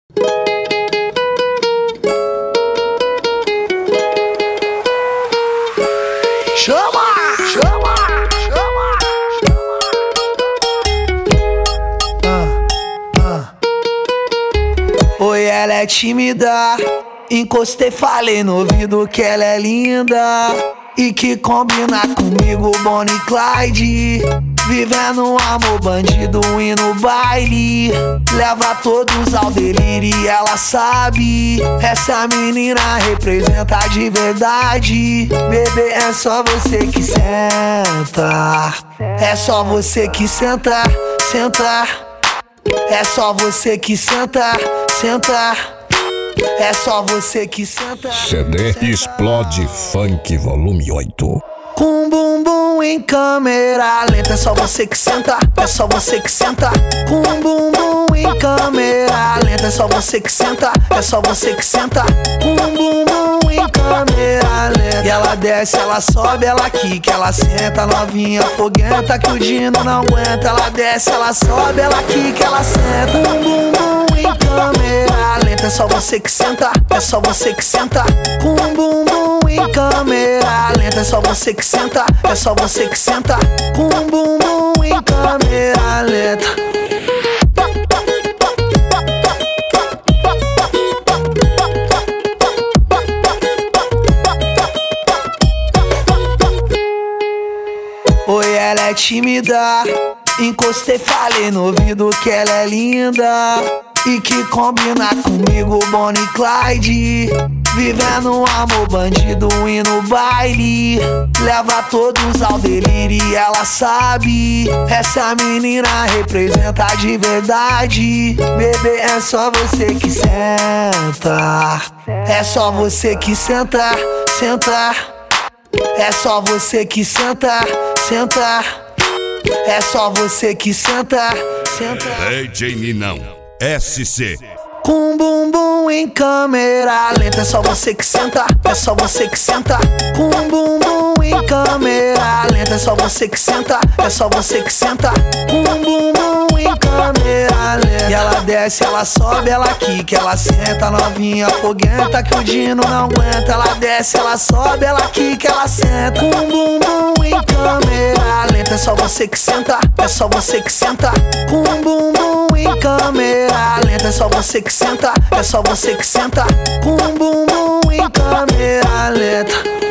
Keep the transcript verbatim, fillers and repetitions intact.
Chama, chama, chama, chama. Ah, ah. Oi, ela é tímida. Encostei, falei no ouvido que ela é linda e que combina comigo, Bonnie e Clyde. Vivendo um amor bandido e no baile leva todos ao delírio e ela sabe. Essa menina representa de verdade. Bebê, é só você que senta. É só você que senta, senta. É só você que senta, senta. É só você que senta. C D Explode Funk Volume oito. Com bumbum em câmera lenta, é só você que senta, é só você que senta. Com bumbum em câmera lenta, é só você que senta, é só você que senta. Com bumbum em câmera lenta. E ela desce, ela sobe, ela quica, ela senta, novinha foguenta que o Dino não aguenta. Ela desce, ela sobe, ela quica, ela senta. Com bumbum em câmera lenta, é só você que senta, é só você que senta. Com bumbum em câmera lenta, é só você que senta, é só você que senta. Com bumbum em câmera lenta. Oi, ela é tímida. Encostei, falei no ouvido que ela é linda e que combina comigo, Bonnie e Clyde. Vivendo um amor bandido e no baile leva todos ao delírio e ela sabe. Essa menina representa de verdade. Bebê, é só você que senta. É só você que senta, senta. É só você que senta, senta. É só você que senta, senta. D J Ninão S C. Com bumbum em câmera lenta, é só você que senta, é só você que senta. Com bumbum em câmera lenta, é só você que senta, é só você que senta. Com bumbum em câmera lenta. E ela desce, ela sobe, ela quica, ela senta, novinha foguenta que o Dino não aguenta. Ela desce, ela sobe, ela quica, ela senta. Com bumbum em câmera lenta, é só você que senta, é só você que senta. Com bumbum em câmera lenta, é só você que senta, é só você que senta. Com bumbum em câmera lenta.